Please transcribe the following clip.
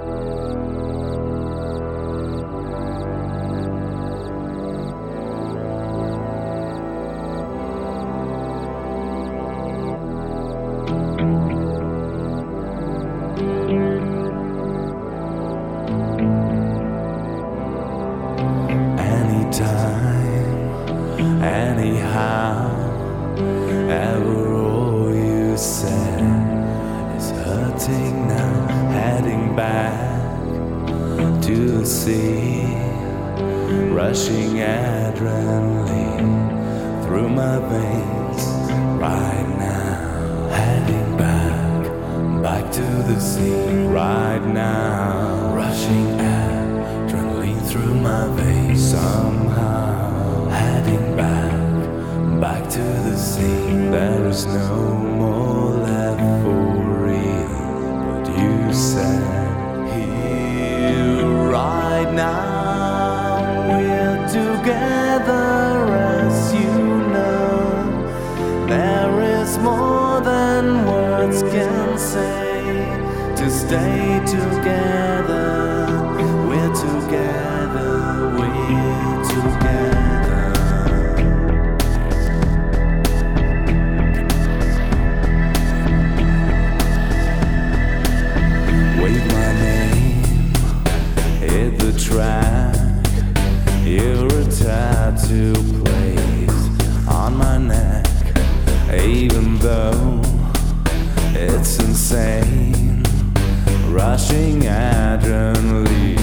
Anytime, anyhow, ever all you said is hurting now. Heading back to the sea, rushing adrenaline through my veins right now. Heading back to the sea right now, rushing adrenaline through my veins. Somehow heading back to the sea. There is no more left for real, but you said here right now we're together, as you know. There is more than words can say. To stay together, we're together, we're together. Wave my name, hit the track. You're a tattoo placed on my neck, even though it's insane. Rushing adrenaline